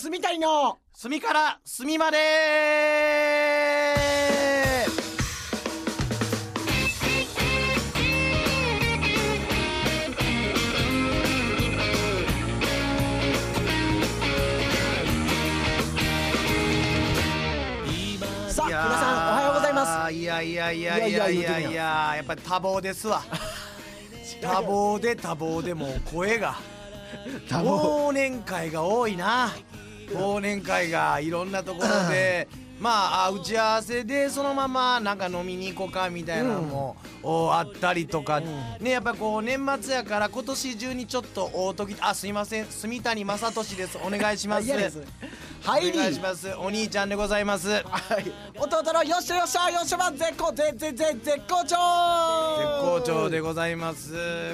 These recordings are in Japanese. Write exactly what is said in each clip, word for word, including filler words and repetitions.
住谷の隅から隅まで。 さあ皆さんおはようございます。 いやいやいやいやいやいや、やっぱり多忙ですわ。多忙で多忙でもう声が忘年会が多いな。忘年会がいろんなところでまあ打ち合わせでそのままなんか飲みに行こうかみたいなのも、うん、あったりとか、うん、ね、やっぱこう年末やから今年中にちょっと大時、あ、すいません、住谷正俊です、お願いします。はい、お願いします。お兄ちゃんでございます。はい、 弟のよっしゃよっしゃよっしゃば絶好絶絶絶絶好調絶好調でございます。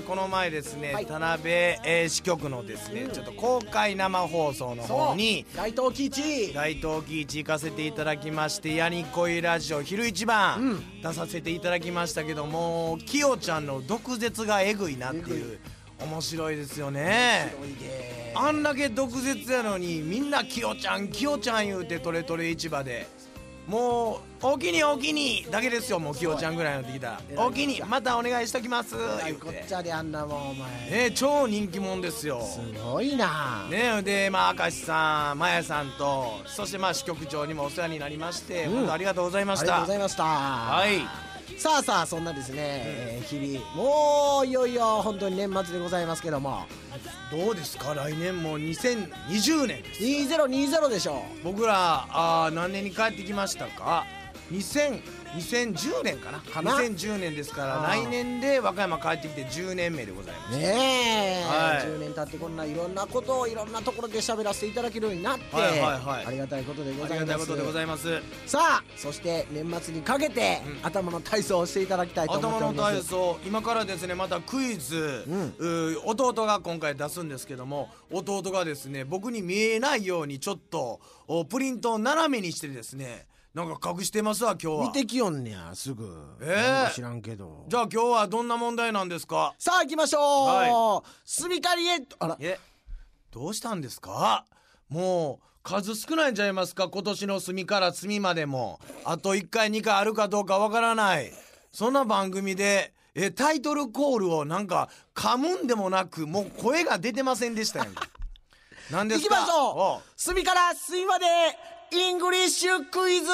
この前ですね、はい、田辺、えー、支局のですね、うん、ちょっと公開生放送の方に大東喜一大東喜一行かせていただきまして、やにこいラジオ昼一番、うん、出させていただきましたけども、きよちゃんの毒舌がえぐいなっていう、面白いですよね。面白いで。あんだけ毒舌やのにみんなきよちゃんきよちゃん言うてトレトレ市場でもうおきにおきにだけですよ。もうきよちゃんぐらいになってきたらおきにまたお願いしときます言うて、 こっちゃであんなもんお前ね、超人気者ですよ。 すごいなね。でまあ明石さん、まやさんと、そしてまあ支局長にもお世話になりまして、うん、本当ありがとうございました。 ありがとうございました。はい。さあさあ、そんなですね、うん、えー、日々もういよいよ本当に年末でございますけども、 どうですか、来年もにせんにじゅうねんです。 にせんにじゅうでしょ。 僕らあ何年に帰ってきましたか。にせんじゅうねんかなかな。にせんじゅうねんですから、来年で和歌山帰ってきてじゅうねんめでございますねえ、はい、じゅうねん経ってこんないろんなことをいろんなところで喋らせていただけるようになって、はいはいはい、ありがたいことでございます。 ありがたいことでございます。さあ、そして年末にかけて、うん、頭の体操をしていただきたいと思っております。 頭の体操、今からですねまたクイズ、うん、弟が今回出すんですけども、弟がですね僕に見えないようにちょっとプリントを斜めにしてですね、なんか隠してますわ今日は。 見てきよんねやすぐ。えー、知らんけど。 じゃあ今日はどんな問題なんですか。 さあ行きましょう。はい、スミカリエット。あら、 えどうしたんですか。もう数少ないんちゃいますか。今年の隅から隅までもあといっかいにかいあるかどうかわからない、そんな番組でえタイトルコールをなんか噛むんでもなく、もう声が出てませんでしたやんか。何ですか。 行きましょう。隅から隅までイングリッシュクイズ。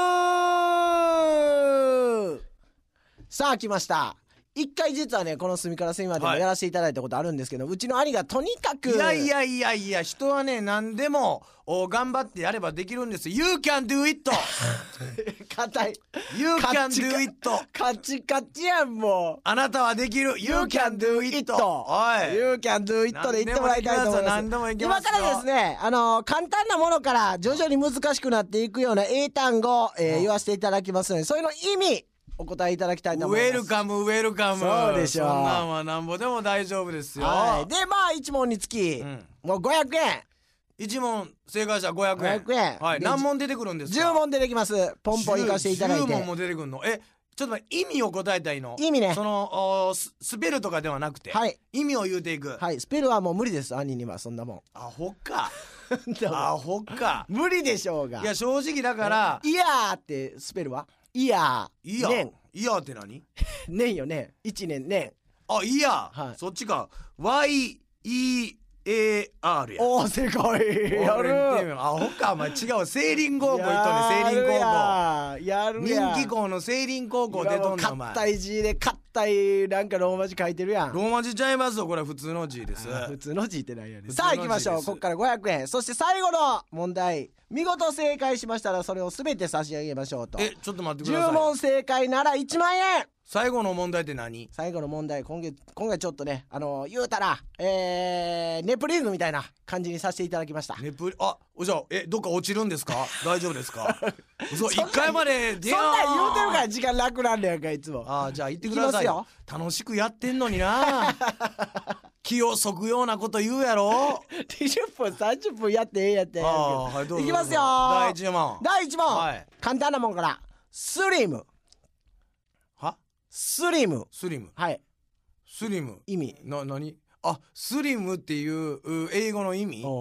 さあ来ました。一回実はねこの隅から隅までもやらせていただいたことあるんですけど、はい、うちの兄がとにかくいやいやいやいや、人はね何でも頑張ってやればできるんです。 You can do it 硬い You can do it カチカチやん。もうあなたはできる You can do it おい You can do it で言ってもらいたいと思います。 何でもいけますよ。 今からですね、あのー、簡単なものから徐々に難しくなっていくような英単語、えー、言わせていただきますので、それの意味お答えいただきたいと思います。 ウェルカムウェルカム。 そうでしょう。 そんなんはなんぼでも大丈夫ですよ。 はい、でまあいち問につき、うん、もうごひゃくえん。 いち問正解したらごひゃくえん。 ごひゃくえん。 はい、何問出てくるんですか。 じゅう問出てきます。ポンポンいかしていただいて。 じゅう問も出てくるの。えちょっと待って、意味を答えたいの。 意味ね。 そのス, スペルとかではなくて、はい、意味を言うていく。 はい、スペルはもう無理です。兄にはそんなもん。 アホかアホか無理でしょうが。 いや正直だからイヤーってスペルはイヤー。 イヤーイヤーって何。 年よね。いちねん年。 あイヤー、はい、そっちか。 ワイイーエーアール や。 おー正解。やる。 アホかお前。違う、聖林高校行っとんねん。聖林高校やるや。人気校の聖林高校出とんねんお前。 硬い字で硬いなんかローマ字書いてるやん。 ローマ字ちゃいますよ、これ普通の字です。 普通の字って何やねん。さあ行きましょう。こっからごひゃくえん。そして最後の問題、見事正解しましたらそれを全て差し上げましょうと。 えちょっと待ってください。 じゅう問正解ならいちまんえん。 最後の問題って何。 最後の問題、今月今回ちょっとね、あのー、言うたら、えー、ネプリーグみたいな感じにさせていただきました。 ネプリあじゃあえどっか落ちるんですか。大丈夫ですか。嘘いっかいまでそんなん言うてるから時間なくなんねやんかいつも。 あじゃあ言ってくださいよ。楽しくやってんのにな。気をそくようなこと言うやろ。 にじゅっぷんさんじゅっぷんやってええやってんやんけど、はい、どうぞいきますよ。 だいいち問だいいち問、はい、簡単なもんから。スリム。 はスリム。 スリム。 はい。 スリム。 意味。 な、なに。あ、スリムっていう英語の意味。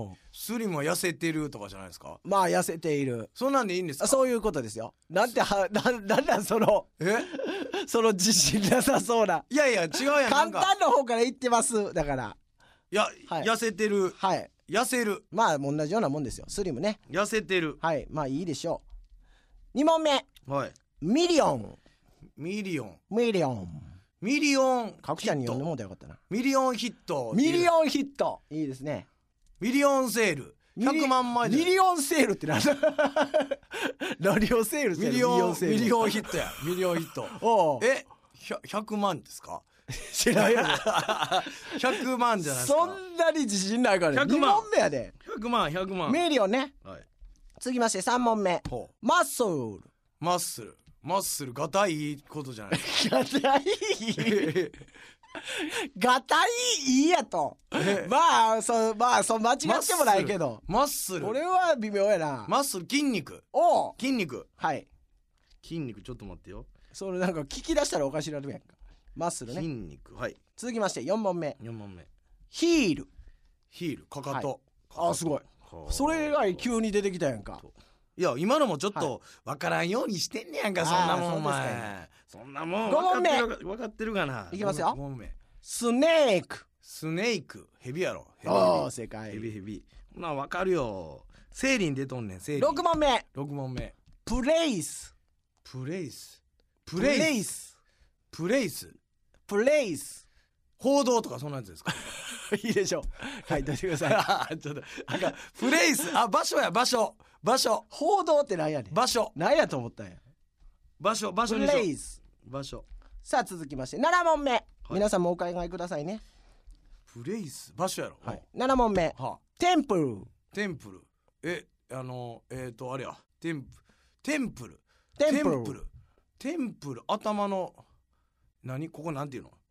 スリムは痩せてるとかじゃないですか。 まあ痩せている。 そんなんでいいんですか。 そういうことですよ。なんてはななんだそのえその自信なさそうな。 いやいや違うやん。な簡んか単の方から言ってますだから。 いや、 はい、 痩せてる。 はい。 痩せる。 まあ同じようなもんですよ。スリムね。 痩せてる。 はい。まあいいでしょう。に問目。 はい。 ミリオン。 ミリオン。 ミリオン。 ミリオン。 角ちゃんに呼んでもうたらよかったな。 ミリオンヒット。 ミリオンヒット。いいですね。 ミリオンセール。ひゃくまんまいで。 ミリオンセールってなんだ。何をセールしてる。 ミリオンミリオンヒットや。ミリオンヒット。 おう。 え、ひゃくまんですか。 知らんやろ。 ひゃくまんじゃないですか。 そんなに自信ないからね。 ひゃくまんに問目やで。 ひゃくまんひゃくまん。 ミリオンね。 はい。 続きましてさん問目。マッスル。 マッスル。マッスルがたいいいことじゃないですか。 がたいい。がたいいやと。まあそうまあそう間違ってもないけど。 マッスル。 俺は微妙やな。 マッスル筋肉。 おう。 筋肉。 はい。 筋肉ちょっと待ってよ。 それなんか聞き出したらおかしなるやんか。マッスルね。 筋肉。はい。 続きましてよん問目。 よん問目。 ヒール。 ヒール。かかと。 あすごい。それ以外急に出てきたやんか。 いや今のもちょっと分からんようにしてんねやんか。そんなもんお前。そんなもんご問目。 分かってるかな。 いきますよ。 ご問目。 スネーク。 スネーク。ヘビやろ。 おー正解。 ヘビヘビ。まあ分かるよ。生理に出とんねん。生理。 ろく問目。 ろく問目。 プレイス。 プレイス。 プレイス。 プレイス。 プレイス。 報道とかそんなやつですか。 いいでしょう。書いといてください。ちょっとなんかプレイス。あ場所や場所。場所。 報道ってなんやねん。 場所。 なんやと思ったんや。 場所場所にしよう。プレイス。場所。 さあ続きましてなな問目、はい、皆さんもお考えくださいね。 プレイス場所やろ、 はい、なな問目、はあ、テンプル。 テンプル。えあのえっ、ー、とあれやテンプテンプルテンプルテンプルテンプル頭の何ここなんていうの。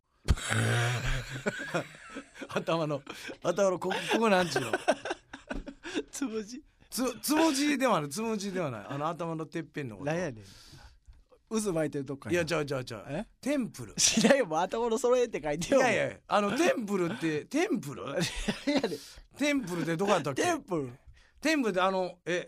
頭の頭のここここなんていうの。 つむじつつむじではないつむじではないあの頭のてっぺんのこと。 なんやねん。渦巻いてるとこか。 いやちゃうちゃうちゃう。えテンプル。 知らんよもう頭の揃えって書いてよ。 いやいやあのテンプルってテンプル。いやでテンプルってどこやったっけ。 テンプルテンプルってあのえ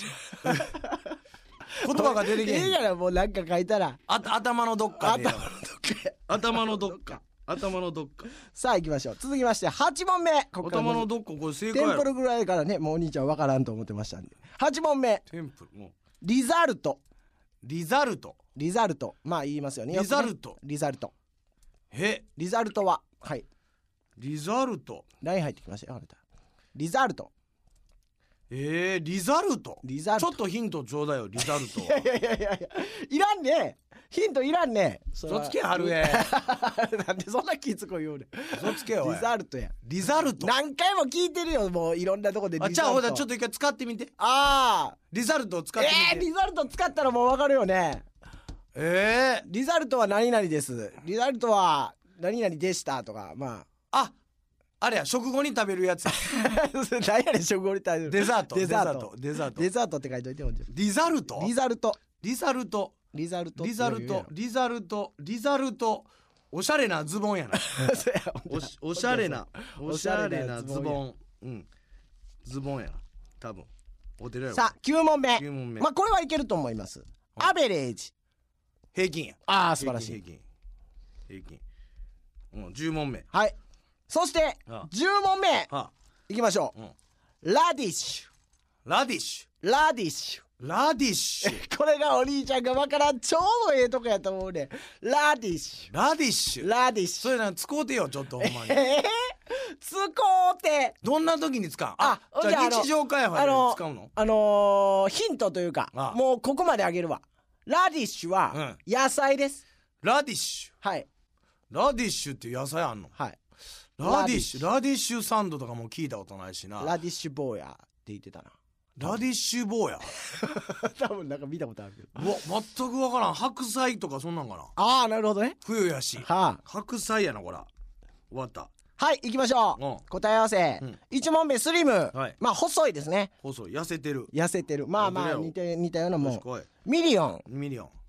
言葉が出てけへん。 いいやろもうなんか書いたらあ頭のどっかで。 頭のどっか頭のどっか頭のどっか。 さあ行きましょう。続きましてはち問目。ここ頭のどっかこれ正解やろ。 テンプルぐらいからねもうお兄ちゃん分からんと思ってましたんで。はち問目。 テンプルもうリザルト。 リザルト。 リザルトまあ言いますよね。 リザルト、ね、 リザルト。 へリザルトははいリザルト。 ライン入ってきましたよ。あなたリザルト。 えー、リザルト。 リザルト。 ちょっとヒントちょうだよリザルト。 いやいやいやいやいらんね。ヒントいらんね。 そつけはるえ。 なんでそんな気つこいよ俺。 そつけよ。 リザルトや。 リザルト。 何回も聞いてるよもういろんなとこでリザルト。 あじゃあほらちょっと一回使ってみて。 ああ。 リザルトを使ってみて。 えー、リザルト使ったらもうわかるよね。 えー、 リザルトは何々です。リザルトは何々でしたとかまあ。 ああれや食後に食べるやつ。 何やねん食後に食べる。 デザートデザートデザートデザートって書いといても。 リザルト。 リザルト。 リザルト。 リザルト。 リザルト。リザルト。リザルト。おしゃれなズボンやな。お, おしゃれなおしゃれなズボン。うんズボンやな多分。おてるやろ。 さあきゅう問目。 きゅう問目。 まあこれはいけると思います。アベレージ。 平均や。 ああ素晴らしい。 平均平均。うん、じゅう問目。 はい。そしてじゅう問目、はあ、いきましょう、うん、ラディッシュ。 ラディッシュラディッシュラディッシュ。 これがお兄ちゃんがわからんちょうどええとこやと思うね。ラディッシュラディッシュラディッシュ。 それなん使うてよちょっとほんまに。 えー、使うてどんな時に使う。ああじゃあ日常会話で使うの。 あのー、ヒントというかああもうここまであげるわ。ラディッシュは野菜です、うん、 ラディッシュ。 はいラディッシュっていう野菜あんの。 はいラディッシュラディッシュサンドとかも聞いたことないしな。 ラディッシュ坊やって言ってたな。 ラディッシュ坊や多分なんか見たことあるけど。 うわ全くわからん。白菜とかそんなんかな。 ああなるほどね。 冬やし、はあ、白菜やなこら。終わった。 はい行きましょう、うん、答え合わせ、うん、いち問目スリム、はい、まあ細いですね。 細い痩せてる痩せてるまあまあ似て似たようなもん。ミリオンミリオン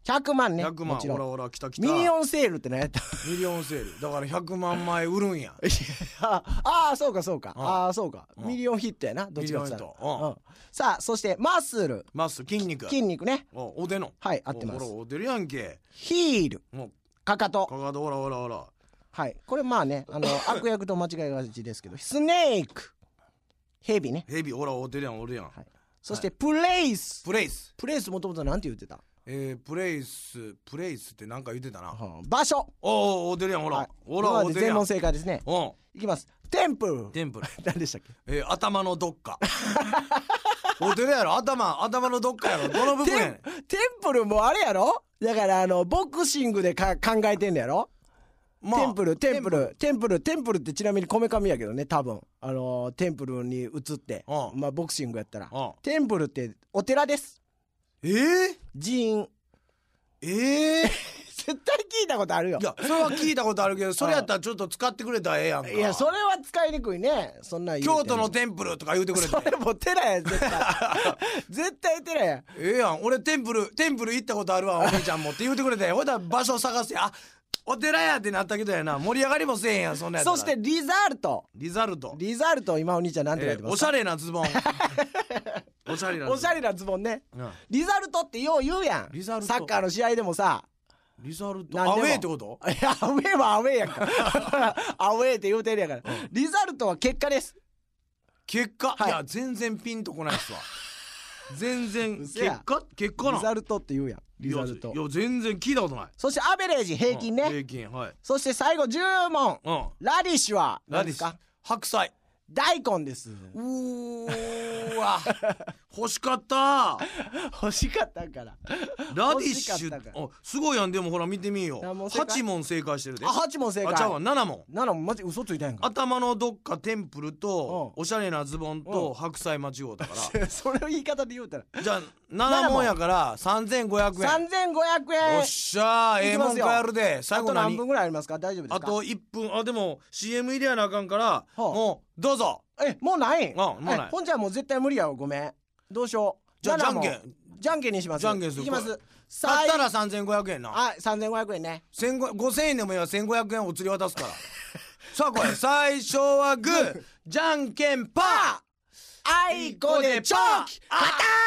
ひゃくまんね。 ひゃくまん。 もちろんほらほら来た来た。 ミリオンセールって何やった？ ミリオンセールだからひゃくまんまい売るんや。 ああそうかそうか、 うんああそうか、 うんミリオンヒットやな、どっちかって言ったら。 ミリオンヒットうんうんさあそしてマッスル、 マス筋肉。 筋肉ね。 おおでの。 はい合ってます。 ほらおでるやんけ。 ヒール、 もうかかと。 かかとほらほらほら。 はいこれまあねあの悪役と間違いがちですけど、スネーク、ヘビね。 ヘビほらおでるやんおるやん。 はいそしてプレイス、 プレイス。 プレイスもともとなんて言ってた？ えー、プレイスプレイスってなんか言ってたな。 はあ場所。 おおおでるやんほら、 はいほら今まおでるやん。 で全問正解ですね。 うんいきます。テンプル。 テンプル。 何でしたっけ？ えー、頭のどっか。おでるやろ頭頭のどっかやろどの部分やねん。 テンテンプルもあれやろ、だからあのボクシングでか考えてんのやろ、 まあテンプルテンプルテンプルテンプルってちなみにこめかみやけどね、多分あのーテンプルに移ってうんまあボクシングやったらうんテンプルってお寺です。 えー、 寺院。 えー、 絶対聞いたことあるよ。 いやそれは聞いたことあるけどそれやったらちょっと使ってくれたらええやんか。 いやそれは使いにくいね、そんなん言うて京都のテンプルとか言うてくれてそれも寺や絶対絶対寺や。 ええやん俺テンプルテンプル行ったことあるわお兄ちゃんもって言うてくれてほいだら場所探してあお寺やってなったけどやな盛り上がりもせえへんやんそんなやつ。 そしてリザルト。 リザルト、 リザルト今お兄ちゃんなんて書いてますか？ えーおしゃれなズボンおしゃれなズボンおしゃれなズボンね。 うんリザルトってよう言うやん。 リザルトサッカーの試合でもさ、 リザルトなんでもアウェーってこと？ いやアウェーはアウェーやんかアウェーって言うてるやから、リザルトは結果です。 結果、 はいいや全然ピンとこないっすわ全然嘘や結果結果なリザルトって言うやん。リザルトいやいや全然聞いたことない。 そしてアベレージ平均ね、 うん平均はい。 そして最後じゅう問、 うんラディッシュはラディッシュ何ですか？ 白菜。 大根です。 うーわ欲しかった欲しかったんからラディッシュ欲しかったからあすごいやん。でもほら見てみよう何問正解はち問正解してるで。 あはち問正解。 あちゃうわなな問。 なな問マジ嘘ついたやんか頭のどっかテンプルとうんおしゃれなズボンうとん白菜間違うたかそれを言い方で言うたららじゃあなな問やからさんぜんごひゃくえん。 さんぜんごひゃくえん。 よっしゃーええもん買えるで。最あと何後何分ぐらいありますか？大丈夫ですか？ あといっぷん。あでも シーエム 入れやなあかんからもうどうぞ。 えもうないん？ あもうないえほんじゃもう絶対無理やわ。ごめんどうしよう。 じゃあじゃんけなな問んじゃんけんにします。 じゃんけんするいきます。 買さったらさんぜんごひゃくえんな。 はいさんぜんごひゃくえんね。 ごせんえんでもいいわせんごひゃくえんお釣り渡すからさあこれ最初はグーじゃんけんパーあいこでチョキあ勝った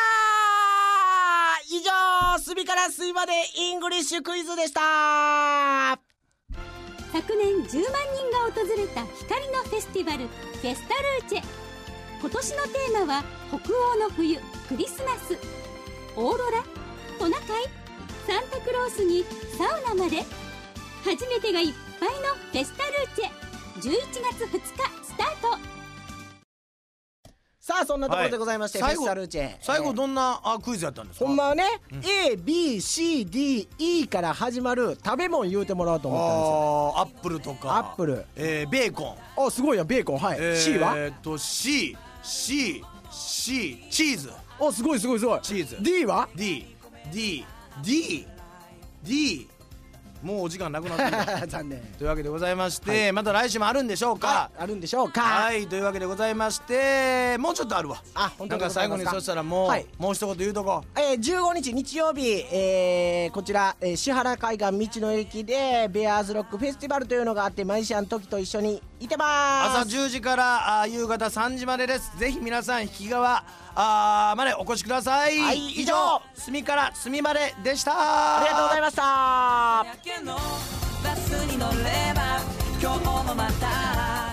ー。以上隅から隅までイングリッシュクイズでした。 昨年じゅうまんにんが訪れた光のフェスティバルフェスタルーチェ。今年のテーマは北欧の冬クリスマス。オーロラ、トナカイ、サンタクロースにサウナまで初めてがいっぱいのフェスタルーチェじゅういちがつふつかスタート。 さあそんなところでございまして、 はいフェスタルーチェ最後えーどんなあクイズやったんですか？ ほんまはね、 うんエービーシーディーイー から始まる食べ物言うてもらおうと思ったんですよ。 あーアップルとかアップル、 えー、ベーコン、 あすごいやベーコン、はい、 えー、 C はえーっと C C C チーズおすごいすごいすごい。 チーズ D は D D D D もうお時間なくなってきた残念。 というわけでございまして、また来週もあるんでしょうか。 はいあるんでしょうか。 はいというわけでございましてもうちょっとあるわ。 あ本当なんか最後にそしたらもう、 はいもう一言言うとこえー、じゅうごにち日曜日、えー、こちら、えー、志原海岸道の駅でベアーズロックフェスティバルというのがあって、マジシャントキと一緒にいてまーす。 朝じゅうじからあ夕方さんじまでです。ぜひ皆さん引き側あーまでお越しください。 はい以上隅から隅まででした。 ありがとうございました。 だけのバスに乗れば今日もまた